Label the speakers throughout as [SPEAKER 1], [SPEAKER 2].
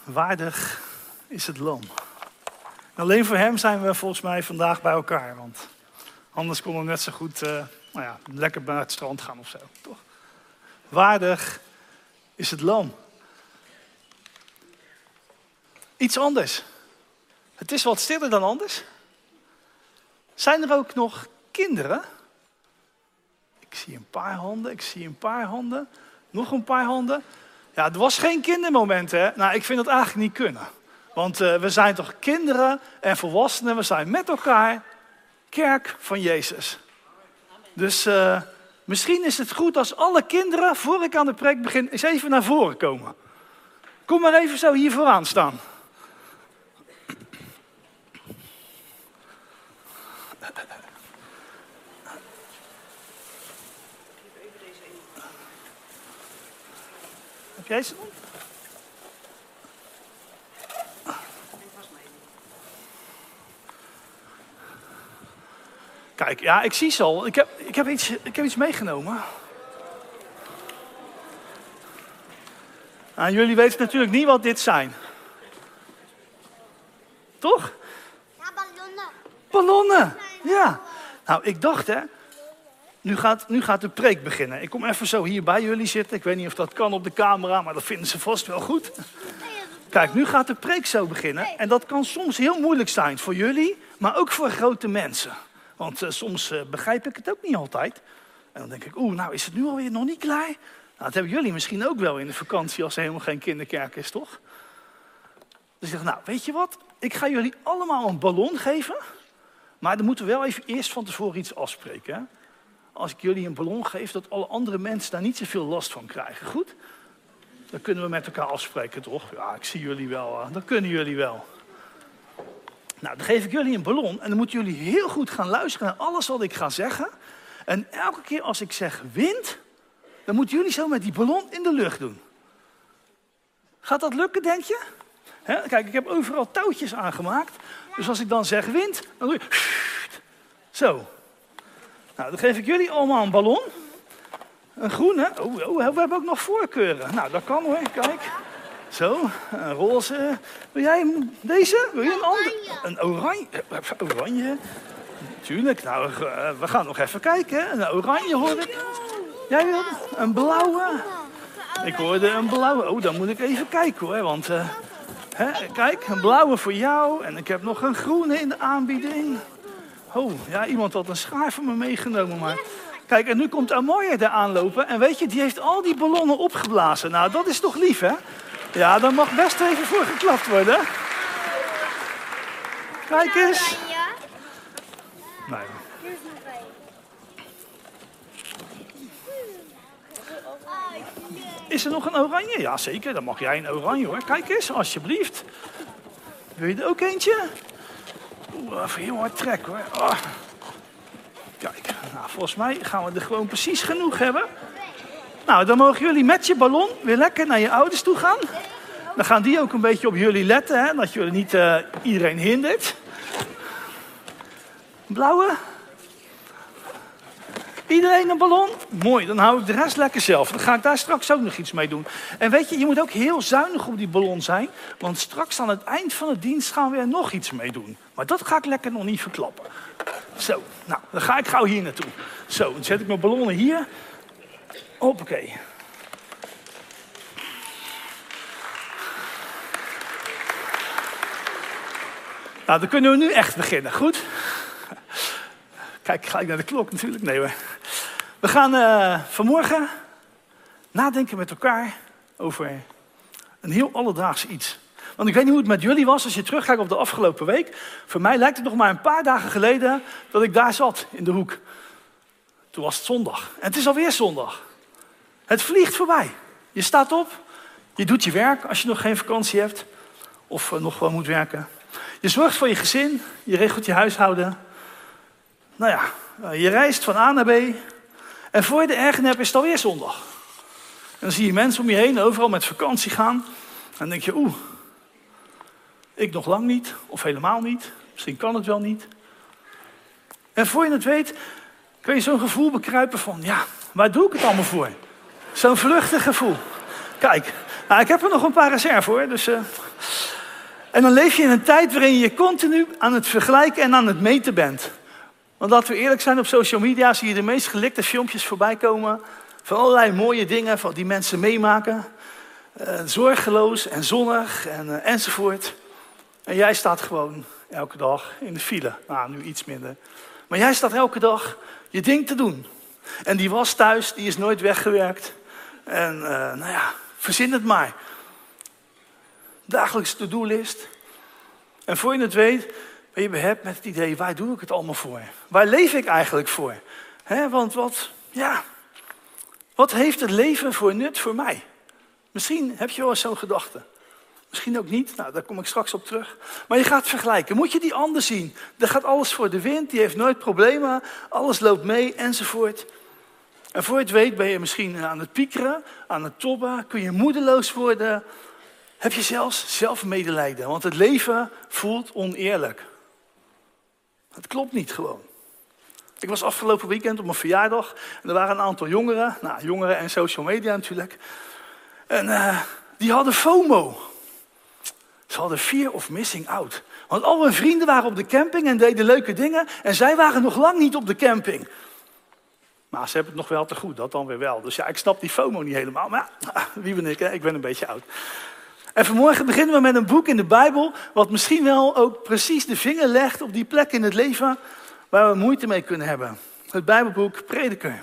[SPEAKER 1] Waardig is het lam. Alleen voor hem zijn we volgens mij vandaag bij elkaar. Want anders konden we net zo goed lekker naar het strand gaan of zo. Toch? Waardig is het lam. Iets anders. Het is wat stiller dan anders. Zijn er ook nog kinderen? Ik zie een paar handen, Nog een paar handen. Ja, het was geen kindermoment, hè? Nou, ik vind het eigenlijk niet kunnen. Want we zijn toch kinderen en volwassenen. We zijn met elkaar kerk van Jezus. Dus misschien is het goed als alle kinderen, voor ik aan de preek begin, eens even naar voren komen. Kom maar even zo hier vooraan staan. Heb jij ze dan? Kijk, ja, ik zie ze al. Ik heb iets meegenomen. Nou, jullie weten natuurlijk niet wat dit zijn. Toch?
[SPEAKER 2] Ja, ballonnen.
[SPEAKER 1] Ballonnen, ja. Nou, ik dacht, hè. Nu gaat de preek beginnen. Ik kom even zo hier bij jullie zitten. Ik weet niet of dat kan op de camera, maar dat vinden ze vast wel goed. Kijk, nu gaat de preek zo beginnen. En dat kan soms heel moeilijk zijn voor jullie, maar ook voor grote mensen. Want soms begrijp ik het ook niet altijd. En dan denk ik, nou is het nu alweer nog niet klaar? Nou, dat hebben jullie misschien ook wel in de vakantie als er helemaal geen kinderkerk is, toch? Dus ik dacht, nou, weet je wat? Ik ga jullie allemaal een ballon geven. Maar dan moeten we wel even eerst van tevoren iets afspreken, hè? Als ik jullie een ballon geef, dat alle andere mensen daar niet zoveel last van krijgen. Goed? Dan kunnen we met elkaar afspreken, toch? Ja, ik zie jullie wel. Dat kunnen jullie wel. Nou, dan geef ik jullie een ballon en dan moeten jullie heel goed gaan luisteren naar alles wat ik ga zeggen. En elke keer als ik zeg wind, dan moeten jullie zo met die ballon in de lucht doen. Gaat dat lukken, denk je? Kijk, ik heb overal touwtjes aangemaakt. Dus als ik dan zeg wind, dan doe je... Zo. Nou, dan geef ik jullie allemaal een ballon. Een groene. We hebben ook nog voorkeuren. Nou, dat kan hoor. Kijk. Zo, een roze. Wil jij deze? Wil je een andere? Een oranje. Oranje. Tuurlijk. Nou, we gaan nog even kijken. Een oranje hoor ik. Jij wil een blauwe? Ik hoorde een blauwe. Dan moet ik even kijken hoor. Want, kijk, een blauwe voor jou. En ik heb nog een groene in de aanbieding. Ja, iemand had een schaar voor me meegenomen, maar... Kijk, en nu komt Amoya daar aanlopen. En weet je, die heeft al die ballonnen opgeblazen. Nou, dat is toch lief, hè? Ja, daar mag best even voor geklapt worden. Kijk eens. Nee. Is er nog een oranje? Ja, zeker. Dan mag jij een oranje, hoor. Kijk eens, alsjeblieft. Wil je er ook eentje? Even heel hard trekken hoor. Oh. Kijk, nou, volgens mij gaan we er gewoon precies genoeg hebben. Nou, dan mogen jullie met je ballon weer lekker naar je ouders toe gaan. Dan gaan die ook een beetje op jullie letten, hè, dat jullie niet iedereen hindert. Blauwe? Iedereen een ballon? Mooi, dan hou ik de rest lekker zelf. Dan ga ik daar straks ook nog iets mee doen. En weet je moet ook heel zuinig op die ballon zijn. Want straks aan het eind van de dienst gaan we er nog iets mee doen. Maar dat ga ik lekker nog niet verklappen. Zo, nou, dan ga ik gauw hier naartoe. Zo, dan zet ik mijn ballonnen hier. Hoppakee. Nou, dan kunnen we nu echt beginnen, goed? Kijk, ga ik naar de klok natuurlijk? Nee hoor. We gaan vanmorgen nadenken met elkaar over een heel alledaags iets. Want ik weet niet hoe het met jullie was als je terugkijkt op de afgelopen week. Voor mij lijkt het nog maar een paar dagen geleden dat ik daar zat in de hoek. Toen was het zondag. En het is alweer zondag. Het vliegt voorbij. Je staat op, je doet je werk als je nog geen vakantie hebt. Of nog wel moet werken. Je zorgt voor je gezin, je regelt je huishouden. Nou ja, je reist van A naar B. En voor je de ergen hebt is het alweer zondag. En dan zie je mensen om je heen overal met vakantie gaan. En dan denk je, ik nog lang niet. Of helemaal niet. Misschien kan het wel niet. En voor je het weet, kun je zo'n gevoel bekruipen van, waar doe ik het allemaal voor? Zo'n vluchtig gevoel. Kijk, nou, ik heb er nog een paar reserve hoor. Dus En dan leef je in een tijd waarin je continu aan het vergelijken en aan het meten bent. Want laten we eerlijk zijn, op social media zie je de meest gelikte filmpjes voorbij komen. Van allerlei mooie dingen van die mensen meemaken. Zorgeloos en zonnig enzovoort. En jij staat gewoon elke dag in de file. Nou, nu iets minder. Maar jij staat elke dag je ding te doen. En die was thuis, die is nooit weggewerkt. En nou ja, verzin het maar. Dagelijks to-do-list. En voor je het weet, ben je behept met het idee, waar doe ik het allemaal voor? Waar leef ik eigenlijk voor? Want wat heeft het leven voor nut voor mij? Misschien heb je wel eens zo'n gedachte. Misschien ook niet, nou, daar kom ik straks op terug. Maar je gaat vergelijken. Moet je die ander zien? Daar gaat alles voor de wind, die heeft nooit problemen. Alles loopt mee, enzovoort. En voor je het weet ben je misschien aan het piekeren, aan het tobben. Kun je moedeloos worden. Heb je zelfs zelfmedelijden. Want het leven voelt oneerlijk. Het klopt niet gewoon. Ik was afgelopen weekend op mijn verjaardag. En er waren een aantal jongeren. Nou, jongeren en social media natuurlijk. En die hadden FOMO. Ze hadden fear of missing out. Want al hun vrienden waren op de camping en deden leuke dingen. En zij waren nog lang niet op de camping. Maar ze hebben het nog wel te goed, dat dan weer wel. Dus ja, ik snap die FOMO niet helemaal. Maar ja, wie ben ik? Hè? Ik ben een beetje oud. En vanmorgen beginnen we met een boek in de Bijbel. Wat misschien wel ook precies de vinger legt op die plek in het leven waar we moeite mee kunnen hebben. Het Bijbelboek Prediker.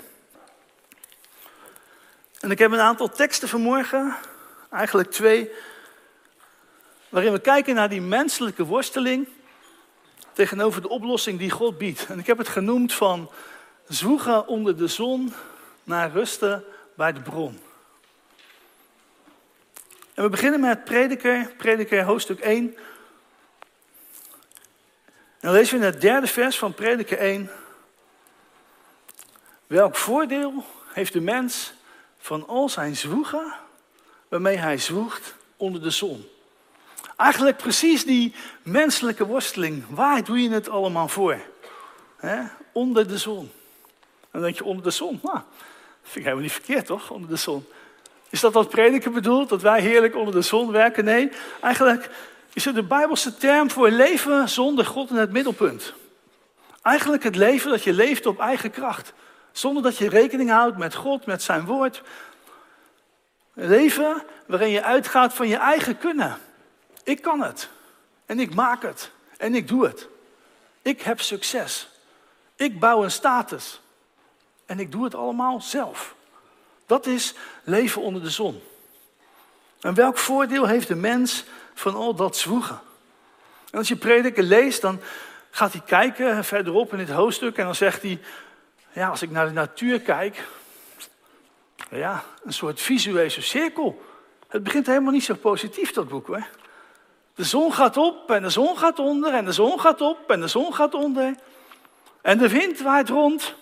[SPEAKER 1] En ik heb een aantal teksten vanmorgen, eigenlijk 2, waarin we kijken naar die menselijke worsteling tegenover de oplossing die God biedt. En ik heb het genoemd van zwoegen onder de zon naar rusten bij de bron. En we beginnen met Prediker hoofdstuk 1. En dan lezen we in het 3e vers van Prediker 1. Welk voordeel heeft de mens van al zijn zwoegen waarmee hij zwoegt onder de zon? Eigenlijk precies die menselijke worsteling. Waar doe je het allemaal voor? Onder de zon. Dan denk je onder de zon. Nou, dat vind ik helemaal niet verkeerd toch, onder de zon. Is dat wat Prediker bedoelt, dat wij heerlijk onder de zon werken? Nee, eigenlijk is het de Bijbelse term voor leven zonder God in het middelpunt. Eigenlijk het leven dat je leeft op eigen kracht. Zonder dat je rekening houdt met God, met zijn woord. Een leven waarin je uitgaat van je eigen kunnen. Ik kan het. En ik maak het. En ik doe het. Ik heb succes. Ik bouw een status. En ik doe het allemaal zelf. Dat is leven onder de zon. En welk voordeel heeft de mens van al dat zwoegen? En als je Prediker leest, dan gaat hij kijken verderop in dit hoofdstuk. En dan zegt hij, ja, als ik naar de natuur kijk, ja, een soort visuele cirkel. Het begint helemaal niet zo positief, dat boek hoor. De zon gaat op en de zon gaat onder en de zon gaat op en de zon gaat onder. En de wind waait rond.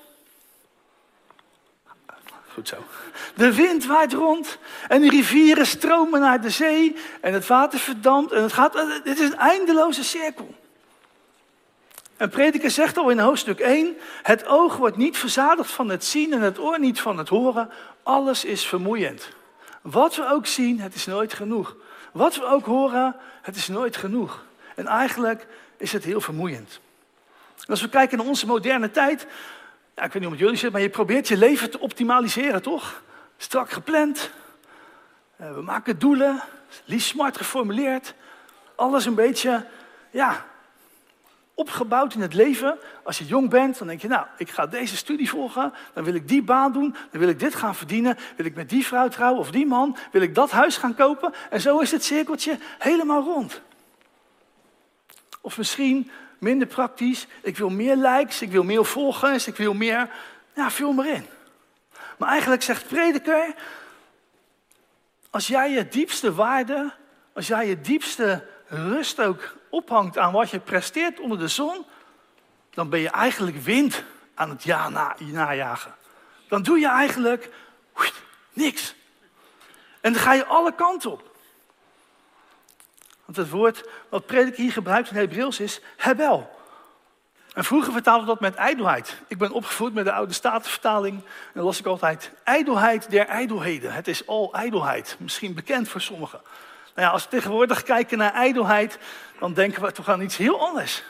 [SPEAKER 1] Goed zo. De wind waait rond en de rivieren stromen naar de zee en het water verdampt en dit is een eindeloze cirkel. En Prediker zegt al in hoofdstuk 1, het oog wordt niet verzadigd van het zien en het oor niet van het horen. Alles is vermoeiend. Wat we ook zien, het is nooit genoeg. Wat we ook horen, het is nooit genoeg. En eigenlijk is het heel vermoeiend. En als we kijken naar onze moderne tijd, ja, ik weet niet hoe het jullie zit, maar je probeert je leven te optimaliseren, toch? Strak gepland. We maken doelen, liefst smart geformuleerd. Alles een beetje, ja, opgebouwd in het leven. Als je jong bent, dan denk je, nou, ik ga deze studie volgen. Dan wil ik die baan doen. Dan wil ik dit gaan verdienen. Wil ik met die vrouw trouwen of die man. Wil ik dat huis gaan kopen. En zo is het cirkeltje helemaal rond. Of misschien minder praktisch. Ik wil meer likes, ik wil meer volgers, ik wil meer. Ja, vul maar in. Maar eigenlijk zegt Prediker, als jij je diepste waarde, als jij je diepste rust ook ophangt aan wat je presteert onder de zon, dan ben je eigenlijk wind aan het najagen. Dan doe je eigenlijk niks. En dan ga je alle kanten op. Want het woord wat Prediker hier gebruikt in Hebreeuws is hebel. En vroeger vertaalden we dat met ijdelheid. Ik ben opgevoed met de oude Statenvertaling. En dan las ik altijd ijdelheid der ijdelheden. Het is al ijdelheid. Misschien bekend voor sommigen. Nou ja, als we tegenwoordig kijken naar ijdelheid, dan denken we toch aan iets heel anders.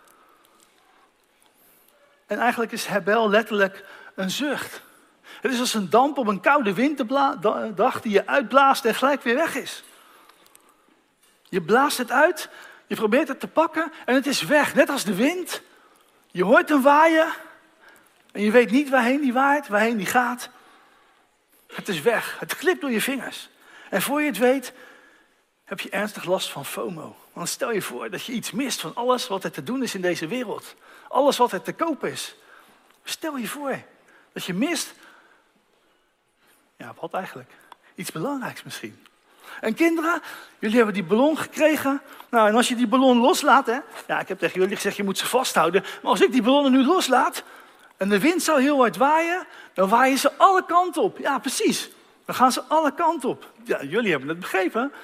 [SPEAKER 1] En eigenlijk is Hebel letterlijk een zucht. Het is als een damp op een koude winterdag die je uitblaast en gelijk weer weg is. Je blaast het uit, je probeert het te pakken en het is weg. Net als de wind. Je hoort hem waaien en je weet niet waarheen die waait, waarheen die gaat. Het is weg, het glipt door je vingers. En voor je het weet, heb je ernstig last van FOMO. Want stel je voor dat je iets mist van alles wat er te doen is in deze wereld. Alles wat er te koop is. Stel je voor dat je mist. Ja, wat eigenlijk? Iets belangrijks misschien. En kinderen, jullie hebben die ballon gekregen. Nou, en als je die ballon loslaat, hè. Ja, ik heb tegen jullie gezegd, je moet ze vasthouden. Maar als ik die ballonnen nu loslaat en de wind zou heel hard waaien, dan waaien ze alle kanten op. Ja, precies. Dan gaan ze alle kanten op. Ja, jullie hebben het begrepen.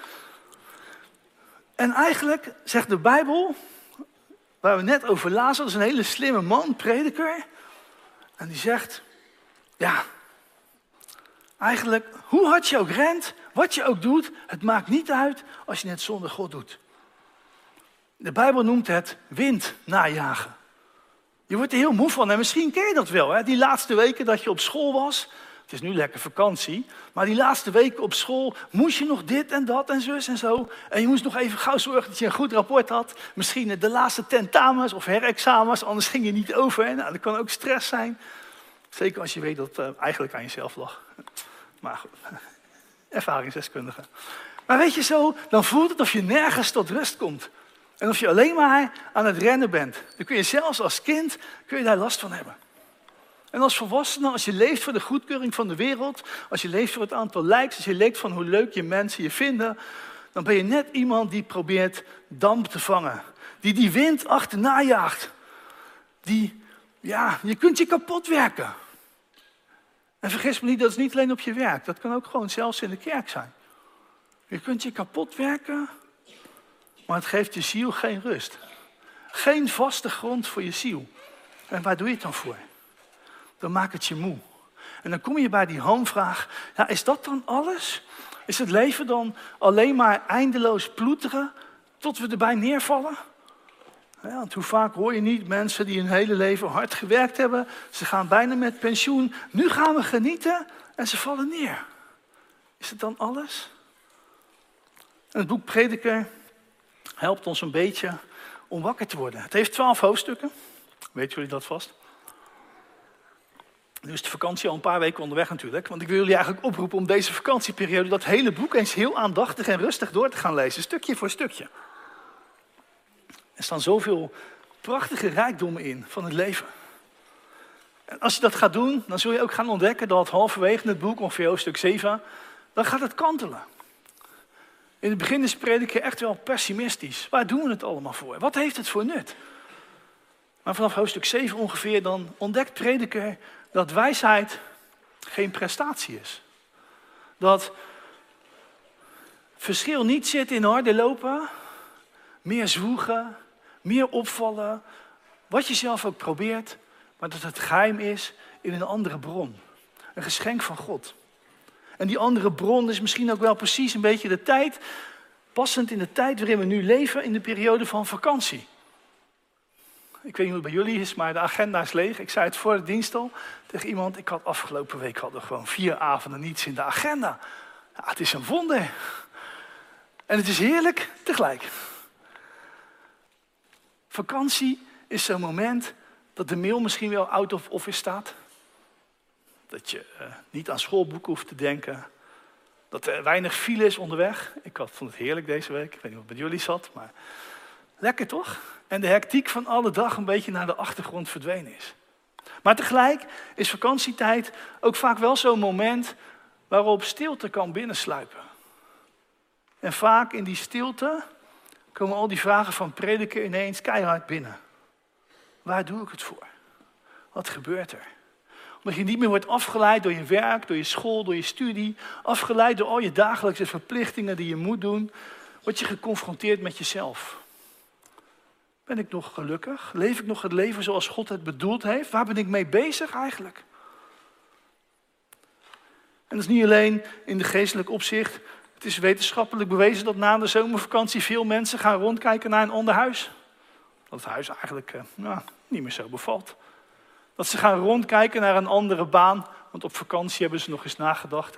[SPEAKER 1] En eigenlijk zegt de Bijbel, waar we net over lazen, dat is een hele slimme man, prediker. En die zegt, ja, eigenlijk, hoe hard je ook rent, wat je ook doet, het maakt niet uit als je het zonder God doet. De Bijbel noemt het wind najagen. Je wordt er heel moe van en misschien ken je dat wel. Hè? Die laatste weken dat je op school was, het is nu lekker vakantie, maar die laatste weken op school moest je nog dit en dat en zus en zo. En je moest nog even gauw zorgen dat je een goed rapport had. Misschien de laatste tentamens of herexamens, anders ging je niet over. Nou, dat kan ook stress zijn. Zeker als je weet dat het eigenlijk aan jezelf lag. Maar goed, ervaringsdeskundige. Maar weet je zo, dan voelt het of je nergens tot rust komt. En of je alleen maar aan het rennen bent. Dan kun je zelfs als kind kun je daar last van hebben. En als volwassene, als je leeft voor de goedkeuring van de wereld, als je leeft voor het aantal likes, als je leeft van hoe leuk je mensen je vinden, dan ben je net iemand die probeert damp te vangen. Die wind achterna jaagt. Je kunt je kapot werken. En vergis me niet, dat is niet alleen op je werk. Dat kan ook gewoon zelfs in de kerk zijn. Je kunt je kapot werken, maar het geeft je ziel geen rust. Geen vaste grond voor je ziel. En waar doe je het dan voor? Dan maakt het je moe. En dan kom je bij die hamvraag, ja, is dat dan alles? Is het leven dan alleen maar eindeloos ploeteren tot we erbij neervallen? Ja, want hoe vaak hoor je niet mensen die hun hele leven hard gewerkt hebben, ze gaan bijna met pensioen, nu gaan we genieten en ze vallen neer. Is het dan alles? En het boek Prediker helpt ons een beetje om wakker te worden. Het heeft 12 hoofdstukken, weten jullie dat vast? Nu is de vakantie al een paar weken onderweg natuurlijk, want ik wil jullie eigenlijk oproepen om deze vakantieperiode dat hele boek eens heel aandachtig en rustig door te gaan lezen, stukje voor stukje. Er staan zoveel prachtige rijkdommen in van het leven. En als je dat gaat doen, dan zul je ook gaan ontdekken dat halverwege het boek, ongeveer hoofdstuk 7, dan gaat het kantelen. In het begin is Prediker echt wel pessimistisch. Waar doen we het allemaal voor? Wat heeft het voor nut? Maar vanaf hoofdstuk 7 ongeveer, dan ontdekt Prediker dat wijsheid geen prestatie is. Dat verschil niet zit in harder lopen, meer zwoegen, meer opvallen, wat je zelf ook probeert, maar dat het geheim is in een andere bron. Een geschenk van God. En die andere bron is misschien ook wel precies een beetje de tijd, passend in de tijd waarin we nu leven, in de periode van vakantie. Ik weet niet hoe het bij jullie is, maar de agenda is leeg. Ik zei het voor de dienst al tegen iemand, afgelopen week hadden we gewoon 4 avonden niets in de agenda. Ja, het is een wonder. En het is heerlijk tegelijk. Vakantie is zo'n moment dat de mail misschien wel out of office staat. Dat je niet aan schoolboeken hoeft te denken. Dat er weinig file is onderweg. Ik vond het heerlijk deze week. Ik weet niet wat bij jullie zat, maar lekker toch? En de hectiek van alle dag een beetje naar de achtergrond verdwenen is. Maar tegelijk is vakantietijd ook vaak wel zo'n moment waarop stilte kan binnensluipen. En vaak in die stilte komen al die vragen van Prediker ineens keihard binnen. Waar doe ik het voor? Wat gebeurt er? Omdat je niet meer wordt afgeleid door je werk, door je school, door je studie. Afgeleid door al je dagelijkse verplichtingen die je moet doen. Word je geconfronteerd met jezelf. Ben ik nog gelukkig? Leef ik nog het leven zoals God het bedoeld heeft? Waar ben ik mee bezig eigenlijk? En dat is niet alleen in de geestelijk opzicht. Het is wetenschappelijk bewezen dat na de zomervakantie veel mensen gaan rondkijken naar een ander huis. Dat het huis eigenlijk niet meer zo bevalt. Dat ze gaan rondkijken naar een andere baan, want op vakantie hebben ze nog eens nagedacht.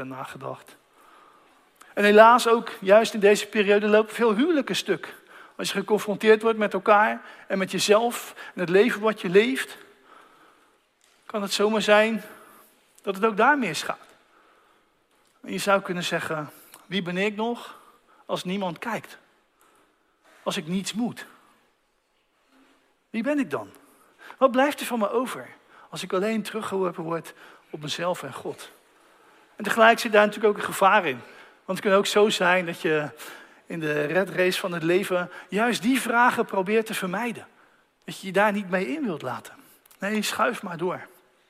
[SPEAKER 1] En helaas ook, juist in deze periode lopen veel huwelijken stuk. Als je geconfronteerd wordt met elkaar en met jezelf en het leven wat je leeft, kan het zomaar zijn dat het ook daar misgaat. En je zou kunnen zeggen, wie ben ik nog als niemand kijkt? Als ik niets moet? Wie ben ik dan? Wat blijft er van me over als ik alleen teruggeworpen word op mezelf en God? En tegelijk zit daar natuurlijk ook een gevaar in. Want het kan ook zo zijn dat je in de red race van het leven juist die vragen probeert te vermijden. Dat je je daar niet mee in wilt laten. Nee, schuif maar door.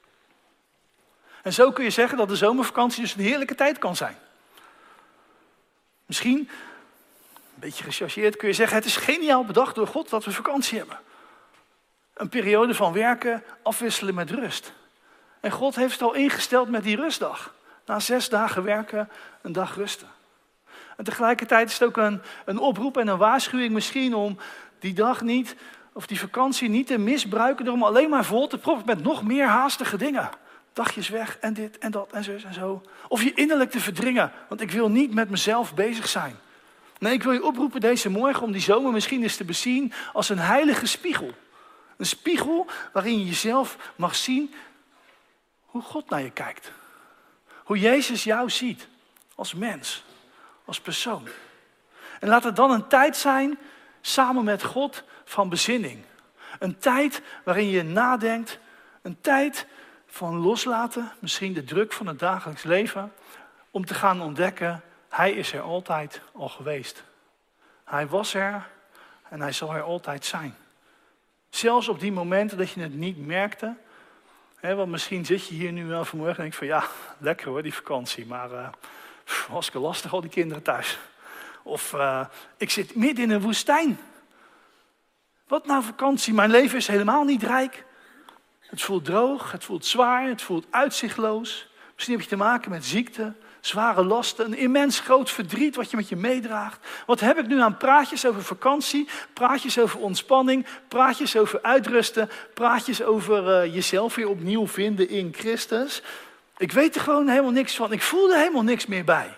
[SPEAKER 1] En zo kun je zeggen dat de zomervakantie dus een heerlijke tijd kan zijn. Misschien, een beetje gechargeerd, kun je zeggen, het is geniaal bedacht door God dat we vakantie hebben. Een periode van werken, afwisselen met rust. En God heeft het al ingesteld met die rustdag. Na 6 dagen werken, een dag rusten. En tegelijkertijd is het ook een oproep en een waarschuwing misschien om die dag niet, of die vakantie niet te misbruiken door hem alleen maar vol te proppen met nog meer haastige dingen. Dagjes weg en dit en dat en zus en zo. Of je innerlijk te verdringen, want ik wil niet met mezelf bezig zijn. Nee, ik wil je oproepen deze morgen om die zomer misschien eens te bezien als een heilige spiegel. Een spiegel waarin je jezelf mag zien hoe God naar je kijkt. Hoe Jezus jou ziet als mens, als persoon. En laat het dan een tijd zijn, samen met God, van bezinning. Een tijd waarin je nadenkt, een tijd van loslaten, misschien de druk van het dagelijks leven, om te gaan ontdekken, hij is er altijd al geweest. Hij was er en hij zal er altijd zijn. Zelfs op die momenten dat je het niet merkte. Want misschien zit je hier nu wel vanmorgen en denk van ja, lekker hoor die vakantie. Maar hartstikke lastig al die kinderen thuis. Of ik zit midden in een woestijn. Wat nou vakantie? Mijn leven is helemaal niet rijk. Het voelt droog, het voelt zwaar, het voelt uitzichtloos. Misschien heb je te maken met ziekte, zware lasten, een immens groot verdriet wat je met je meedraagt. Wat heb ik nu aan praatjes over vakantie, praatjes over ontspanning, praatjes over uitrusten, praatjes over jezelf weer opnieuw vinden in Christus. Ik weet er gewoon helemaal niks van, ik voel er helemaal niks meer bij.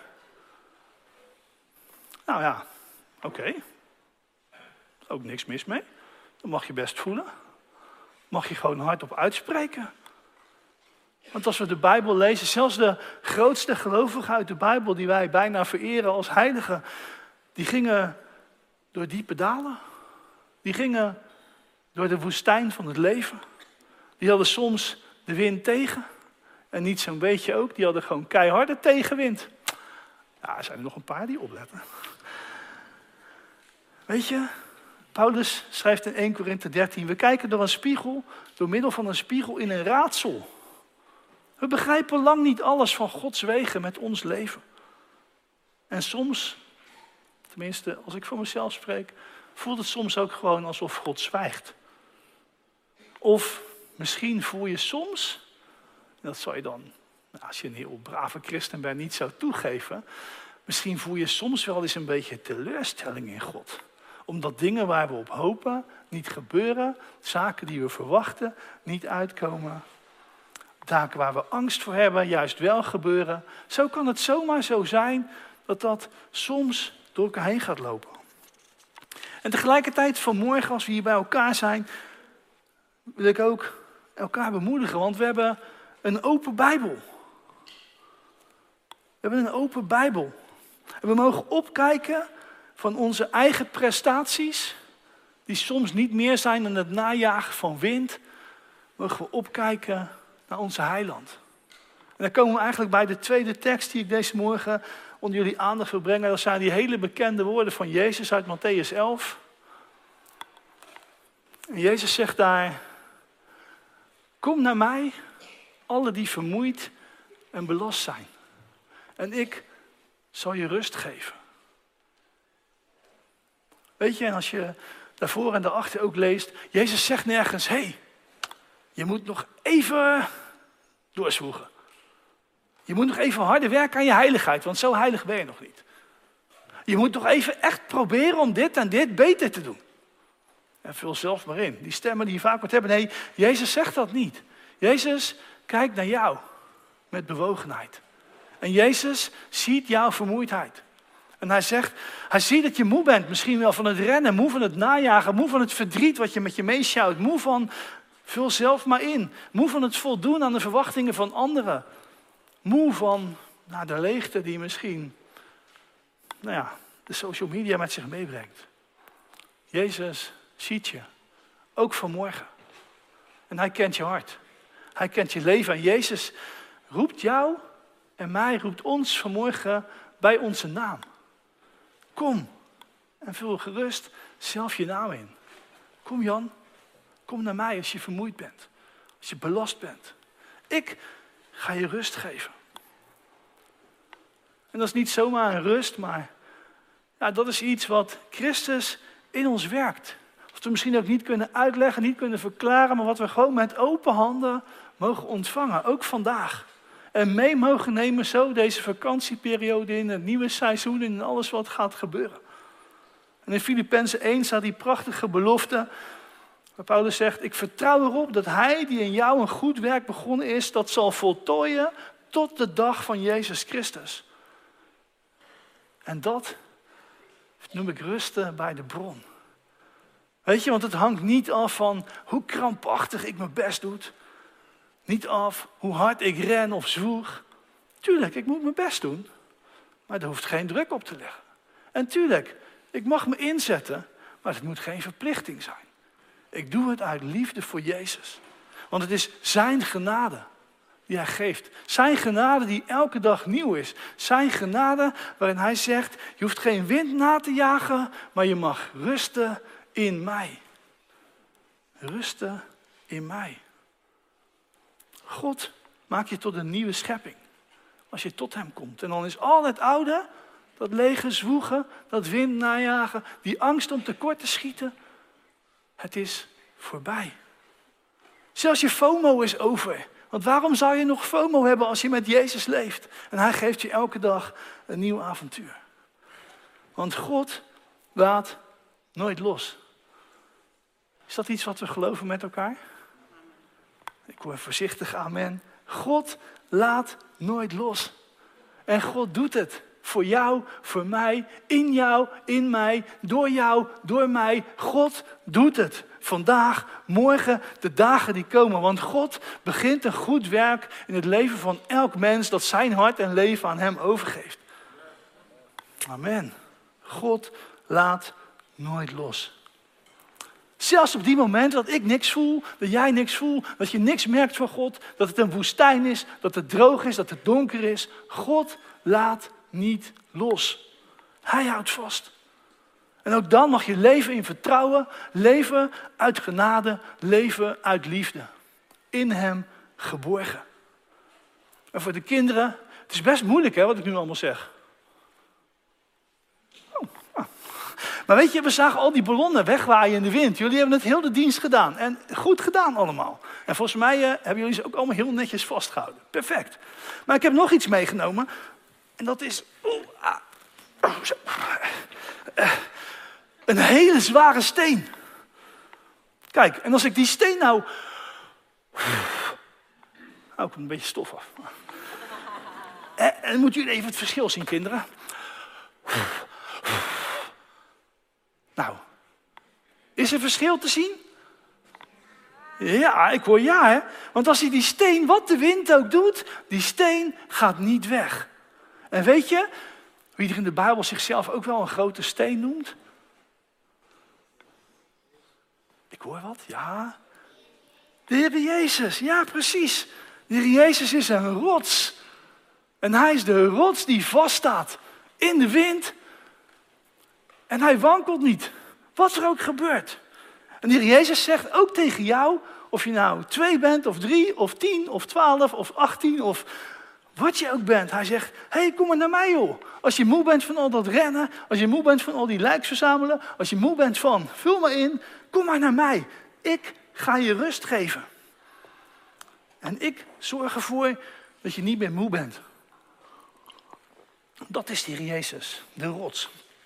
[SPEAKER 1] Nou ja, oké. Ook niks mis mee. Dat mag je best voelen. Mag je gewoon hardop uitspreken. Want als we de Bijbel lezen, zelfs de grootste gelovigen uit de Bijbel die wij bijna vereren als heiligen, die gingen door diepe dalen. Die gingen door de woestijn van het leven. Die hadden soms de wind tegen. En niet zo'n beetje ook, die hadden gewoon keiharde tegenwind. Ja, er zijn er nog een paar die opletten. Weet je, Paulus schrijft in 1 Korinthe 13, we kijken door middel van een spiegel in een raadsel. We begrijpen lang niet alles van Gods wegen met ons leven. En soms, tenminste als ik voor mezelf spreek, voelt het soms ook gewoon alsof God zwijgt. Of misschien voel je soms, dat zou je dan, als je een heel brave christen bent, niet zou toegeven. Misschien voel je soms wel eens een beetje teleurstelling in God. Omdat dingen waar we op hopen niet gebeuren, zaken die we verwachten niet uitkomen. Taken waar we angst voor hebben juist wel gebeuren. Zo kan het zomaar zo zijn dat dat soms door elkaar heen gaat lopen. En tegelijkertijd vanmorgen als we hier bij elkaar zijn, wil ik ook elkaar bemoedigen. Want we hebben een open Bijbel. We hebben een open Bijbel. En we mogen opkijken van onze eigen prestaties, die soms niet meer zijn dan het najagen van wind. Mogen we opkijken naar onze heiland. En dan komen we eigenlijk bij de tweede tekst die ik deze morgen onder jullie aandacht wil brengen. Dat zijn die hele bekende woorden van Jezus uit Mattheüs 11. En Jezus zegt daar, kom naar mij, alle die vermoeid en belast zijn. En ik zal je rust geven. Weet je, en als je daarvoor en daarachter ook leest, Jezus zegt nergens, hé, je moet nog even doorzwoegen. Je moet nog even harder werken aan je heiligheid, want zo heilig ben je nog niet. Je moet toch even echt proberen om dit en dit beter te doen. En vul zelf maar in. Die stemmen die je vaak moet hebben. Nee, Jezus zegt dat niet. Jezus kijkt naar jou met bewogenheid. En Jezus ziet jouw vermoeidheid. En hij ziet dat je moe bent. Misschien wel van het rennen, moe van het najagen, moe van het verdriet wat je met je meesjouwt. Moe van, vul zelf maar in. Moe van het voldoen aan de verwachtingen van anderen. Moe van de leegte die misschien de social media met zich meebrengt. Jezus ziet je, ook vanmorgen. En hij kent je hart. Hij kent je leven. En Jezus roept jou en mij, roept ons vanmorgen bij onze naam. Kom en vul gerust zelf je naam in. Kom Jan, kom naar mij als je vermoeid bent. Als je belast bent. Ik ga je rust geven. En dat is niet zomaar een rust, maar dat is iets wat Christus in ons werkt. Wat we misschien ook niet kunnen uitleggen, niet kunnen verklaren, maar wat we gewoon met open handen mogen ontvangen. Ook vandaag. En mee mogen nemen zo deze vakantieperiode in, het nieuwe seizoen en alles wat gaat gebeuren. En in Filippenzen 1 staat die prachtige belofte, waar Paulus zegt, ik vertrouw erop dat hij die in jou een goed werk begonnen is, dat zal voltooien tot de dag van Jezus Christus. En dat noem ik rusten bij de bron. Weet je, want het hangt niet af van hoe krampachtig ik mijn best doe. Niet af hoe hard ik ren of zwoeg. Tuurlijk, ik moet mijn best doen. Maar er hoeft geen druk op te leggen. En tuurlijk, ik mag me inzetten, maar het moet geen verplichting zijn. Ik doe het uit liefde voor Jezus. Want het is zijn genade die hij geeft. Zijn genade die elke dag nieuw is. Zijn genade waarin hij zegt, je hoeft geen wind na te jagen, maar je mag rusten in mij. Rusten in mij. God maakt je tot een nieuwe schepping. Als je tot hem komt. En dan is al het oude, dat lege zwoegen, dat wind najagen, die angst om tekort te schieten. Het is voorbij. Zelfs je FOMO is over. Want waarom zou je nog FOMO hebben als je met Jezus leeft? En hij geeft je elke dag een nieuw avontuur. Want God laat nooit los. Is dat iets wat we geloven met elkaar? Ik hoor voorzichtig amen. God laat nooit los. En God doet het. Voor jou, voor mij, in mij, door mij. God doet het. Vandaag, morgen, de dagen die komen. Want God begint een goed werk in het leven van elk mens dat zijn hart en leven aan hem overgeeft. Amen. God laat nooit los. Zelfs op die momenten dat ik niks voel, dat jij niks voelt, dat je niks merkt van God, dat het een woestijn is, dat het droog is, dat het donker is. God laat niet los. Hij houdt vast. En ook dan mag je leven in vertrouwen, leven uit genade, leven uit liefde. In hem geborgen. En voor de kinderen, het is best moeilijk wat ik nu allemaal zeg. Maar weet je, we zagen al die ballonnen wegwaaien in de wind. Jullie hebben het heel de dienst gedaan. En goed gedaan allemaal. En volgens mij hebben jullie ze ook allemaal heel netjes vastgehouden. Perfect. Maar ik heb nog iets meegenomen. En dat is een hele zware steen. Kijk, en als ik die steen nou... ik moet een beetje stof af. En dan moeten jullie even het verschil zien, kinderen. Nou, is er verschil te zien? Ja, ik hoor ja, hè. Want als hij die steen, wat de wind ook doet, die steen gaat niet weg. En weet je, wie er in de Bijbel zichzelf ook wel een grote steen noemt? Ik hoor wat, ja. De Heer Jezus, ja precies. De Heer Jezus is een rots. En hij is de rots die vaststaat in de wind. En hij wankelt niet, wat er ook gebeurt. En de Heer Jezus zegt ook tegen jou, of je nou 2 bent, of 3, of 10, of 12, of 18, of wat je ook bent. Hij zegt, hey, kom maar naar mij joh. Als je moe bent van al dat rennen, als je moe bent van al die likes verzamelen, als je moe bent van, vul maar in, kom maar naar mij. Ik ga je rust geven. En ik zorg ervoor dat je niet meer moe bent. Dat is de Heer Jezus, de rots.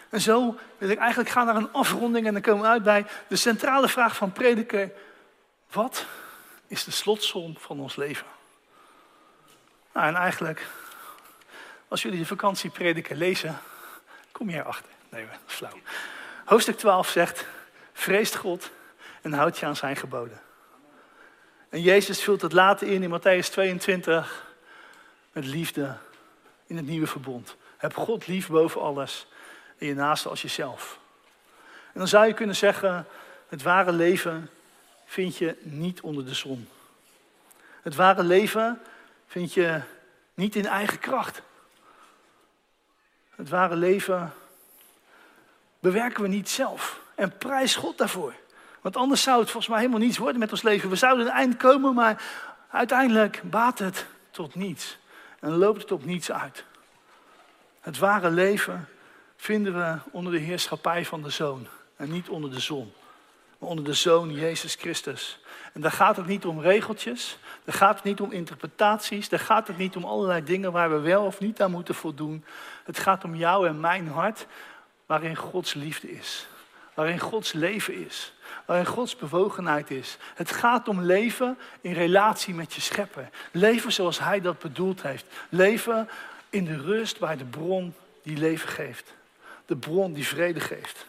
[SPEAKER 1] En zo wil ik eigenlijk gaan naar een afronding en dan komen we uit bij de centrale vraag van Prediker. Wat is de slotsom van ons leven? Nou, en eigenlijk, als jullie de vakantieprediker lezen, kom je erachter. Nee, dat is flauw. Hoofdstuk 12 zegt, vreest God en houd je aan zijn geboden. En Jezus vult het later in Matthäus 22 met liefde in het nieuwe verbond. Heb God lief boven alles en je naaste als jezelf. En dan zou je kunnen zeggen, het ware leven vind je niet onder de zon. Het ware leven vind je niet in eigen kracht. Het ware leven bewerken we niet zelf. En prijs God daarvoor. Want anders zou het volgens mij helemaal niets worden met ons leven. We zouden een eind komen, maar uiteindelijk baat het tot niets. En loopt het op niets uit. Het ware leven vinden we onder de heerschappij van de Zoon. En niet onder de zon. Maar onder de Zoon Jezus Christus. En daar gaat het niet om regeltjes. Daar gaat het niet om interpretaties. Daar gaat het niet om allerlei dingen waar we wel of niet aan moeten voldoen. Het gaat om jou en mijn hart. Waarin Gods liefde is. Waarin Gods leven is. Waarin Gods bewogenheid is. Het gaat om leven in relatie met je schepper. Leven zoals hij dat bedoeld heeft. Leven in de rust bij de bron die leven geeft. De bron die vrede geeft.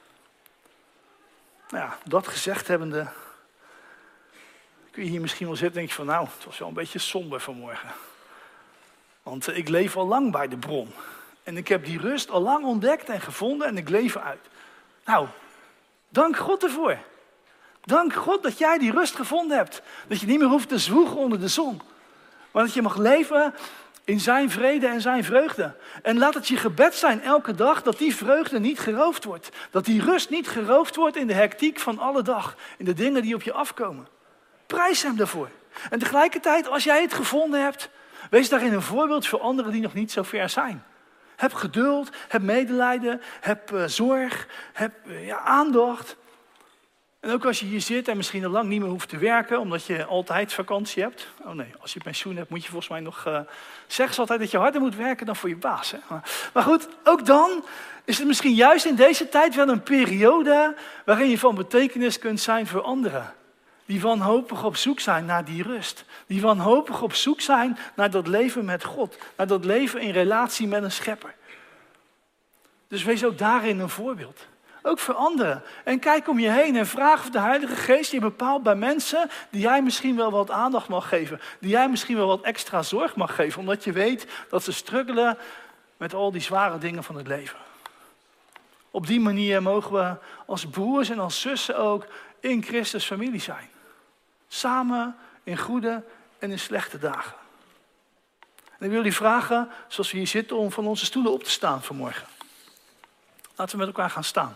[SPEAKER 1] Nou ja, dat gezegd hebbende, kun je hier misschien wel zitten en denk je van nou, het was wel een beetje somber vanmorgen. Want ik leef al lang bij de bron. En ik heb die rust al lang ontdekt en gevonden en ik leef uit. Nou, dank God ervoor. Dank God dat jij die rust gevonden hebt. Dat je niet meer hoeft te zwoegen onder de zon. Maar dat je mag leven in zijn vrede en zijn vreugde. En laat het je gebed zijn elke dag dat die vreugde niet geroofd wordt. Dat die rust niet geroofd wordt in de hectiek van alle dag. In de dingen die op je afkomen. Prijs hem daarvoor. En tegelijkertijd, als jij het gevonden hebt, wees daarin een voorbeeld voor anderen die nog niet zo ver zijn. Heb geduld, heb medelijden, heb zorg, heb aandacht. En ook als je hier zit en misschien al lang niet meer hoeft te werken, omdat je altijd vakantie hebt. Oh nee, als je pensioen hebt moet je volgens mij nog... zeggen ze altijd dat je harder moet werken dan voor je baas. Hè? Maar goed, ook dan is het misschien juist in deze tijd wel een periode waarin je van betekenis kunt zijn voor anderen. Die wanhopig op zoek zijn naar die rust. Die wanhopig op zoek zijn naar dat leven met God. Naar dat leven in relatie met een schepper. Dus wees ook daarin een voorbeeld. Ook voor anderen. En kijk om je heen en vraag of de Heilige Geest je bepaalt bij mensen die jij misschien wel wat aandacht mag geven. Die jij misschien wel wat extra zorg mag geven. Omdat je weet dat ze struggelen met al die zware dingen van het leven. Op die manier mogen we als broers en als zussen ook in Christus familie zijn. Samen in goede en in slechte dagen. En ik wil jullie vragen, zoals we hier zitten, om van onze stoelen op te staan vanmorgen. Laten we met elkaar gaan staan.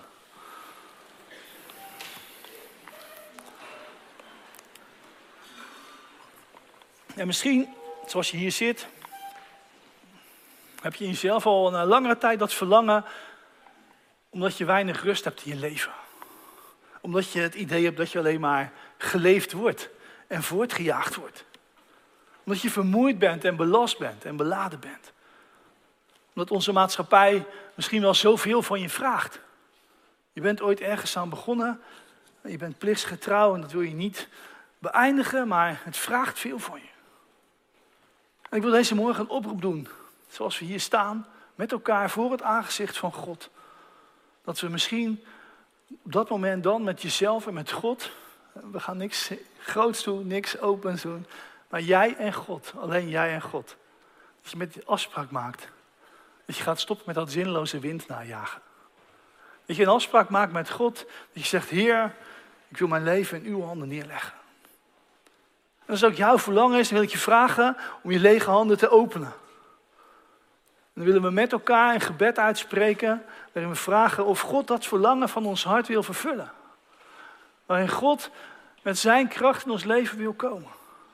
[SPEAKER 1] En misschien, zoals je hier zit, heb je in jezelf al een langere tijd dat verlangen, omdat je weinig rust hebt in je leven. Omdat je het idee hebt dat je alleen maar geleefd wordt en voortgejaagd wordt. Omdat je vermoeid bent en belast bent en beladen bent. Omdat onze maatschappij misschien wel zoveel van je vraagt. Je bent ooit ergens aan begonnen. En je bent plichtsgetrouw en dat wil je niet beëindigen, maar het vraagt veel van je. En ik wil deze morgen een oproep doen. Zoals we hier staan, met elkaar voor het aangezicht van God. Dat we misschien op dat moment dan met jezelf en met God. We gaan niks groots doen, niks opens doen. Maar jij en God, alleen jij en God. Dat je met die afspraak maakt. Dat je gaat stoppen met dat zinloze wind najagen. Dat je een afspraak maakt met God. Dat je zegt, Heer, ik wil mijn leven in uw handen neerleggen. En als het ook jouw verlangen is, dan wil ik je vragen om je lege handen te openen. Dan willen we met elkaar een gebed uitspreken, waarin we vragen of God dat verlangen van ons hart wil vervullen. Waarin God met zijn kracht in ons leven wil komen.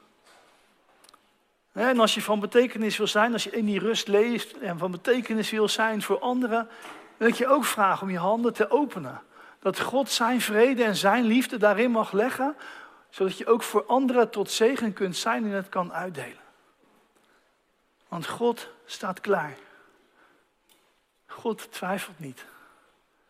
[SPEAKER 1] En als je van betekenis wil zijn, als je in die rust leeft en van betekenis wil zijn voor anderen, wil ik je ook vragen om je handen te openen. Dat God zijn vrede en zijn liefde daarin mag leggen, zodat je ook voor anderen tot zegen kunt zijn en het kan uitdelen. Want God staat klaar. God twijfelt niet.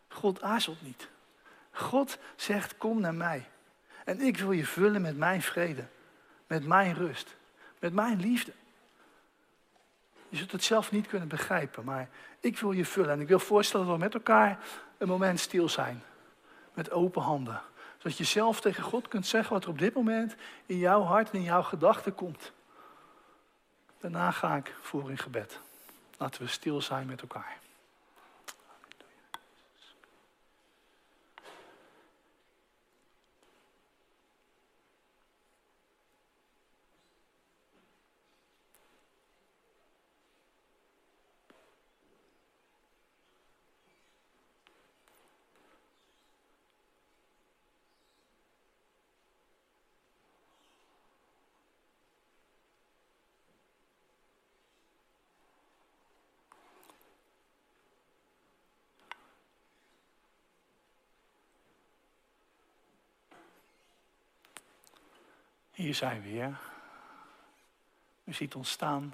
[SPEAKER 1] God aarzelt niet. God zegt, kom naar mij. En ik wil je vullen met mijn vrede. Met mijn rust. Met mijn liefde. Je zult het zelf niet kunnen begrijpen, maar ik wil je vullen. En ik wil voorstellen dat we met elkaar een moment stil zijn. Met open handen. Zodat je zelf tegen God kunt zeggen wat er op dit moment in jouw hart en in jouw gedachten komt. Daarna ga ik voor in gebed. Laten we stil zijn met elkaar. Hier zijn we weer. U ziet ons staan.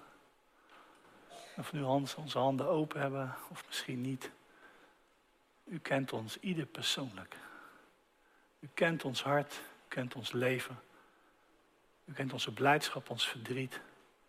[SPEAKER 1] Of we nu onze handen open hebben, of misschien niet. U kent ons, ieder persoonlijk. U kent ons hart, u kent ons leven. U kent onze blijdschap, ons verdriet.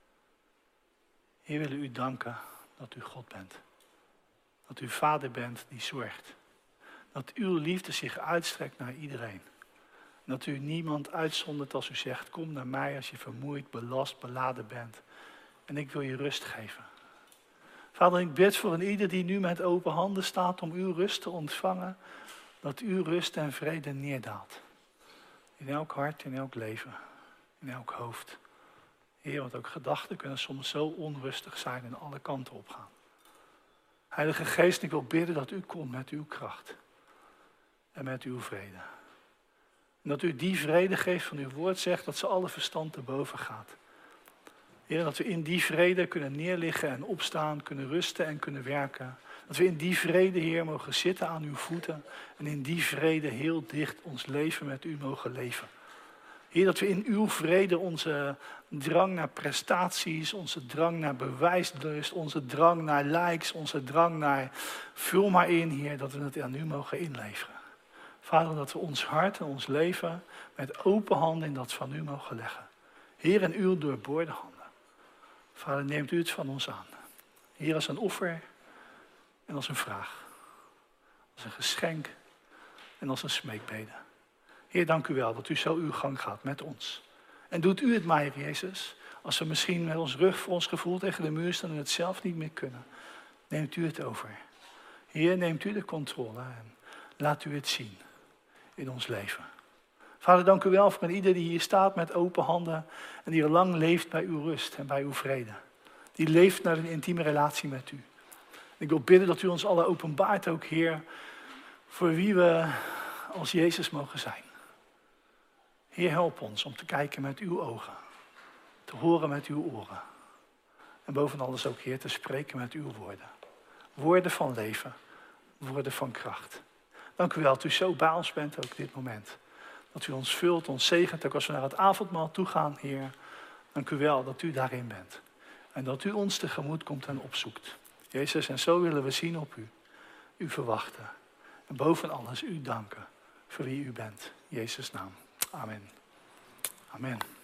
[SPEAKER 1] Heer, willen u danken dat u God bent. Dat u Vader bent die zorgt. Dat uw liefde zich uitstrekt naar iedereen. Dat u niemand uitzondert als u zegt, kom naar mij als je vermoeid, belast, beladen bent. En ik wil je rust geven. Vader, ik bid voor een ieder die nu met open handen staat om uw rust te ontvangen. Dat uw rust en vrede neerdaalt. In elk hart, in elk leven, in elk hoofd. Heer, want ook gedachten kunnen soms zo onrustig zijn en alle kanten op gaan. Heilige Geest, ik wil bidden dat u komt met uw kracht. En met uw vrede. En dat u die vrede geeft van uw woord zegt dat ze alle verstand te boven gaat. Heer, dat we in die vrede kunnen neerliggen en opstaan, kunnen rusten en kunnen werken. Dat we in die vrede, Heer, mogen zitten aan uw voeten. En in die vrede heel dicht ons leven met u mogen leven. Heer, dat we in uw vrede onze drang naar prestaties, onze drang naar bewijslust, onze drang naar likes, onze drang naar vul maar in, Heer, dat we het aan u mogen inleveren. Vader, dat we ons hart en ons leven met open handen in dat van u mogen leggen. Heer, in uw doorboorde handen. Vader, neemt u het van ons aan. Heer, als een offer en als een vraag. Als een geschenk en als een smeekbede. Heer, dank u wel dat u zo uw gang gaat met ons. En doet u het maar, Heer Jezus. Als we misschien met ons rug voor ons gevoel tegen de muur staan en het zelf niet meer kunnen. Neemt u het over. Heer, neemt u de controle en laat u het zien in ons leven. Vader, dank u wel voor ieder die hier staat met open handen en die al lang leeft bij uw rust en bij uw vrede. Die leeft naar een intieme relatie met u. Ik wil bidden dat u ons alle openbaart ook, Heer, voor wie we als Jezus mogen zijn. Heer, help ons om te kijken met uw ogen, te horen met uw oren. En boven alles ook, Heer, te spreken met uw woorden. Woorden van leven, woorden van kracht. Dank u wel dat u zo bij ons bent, ook dit moment. Dat u ons vult, ons zegent, ook als we naar het avondmaal toe gaan, Heer. Dank u wel dat u daarin bent. En dat u ons tegemoet komt en opzoekt. Jezus, en zo willen we zien op u. U verwachten. En boven alles u danken voor wie u bent. In Jezus' naam. Amen. Amen.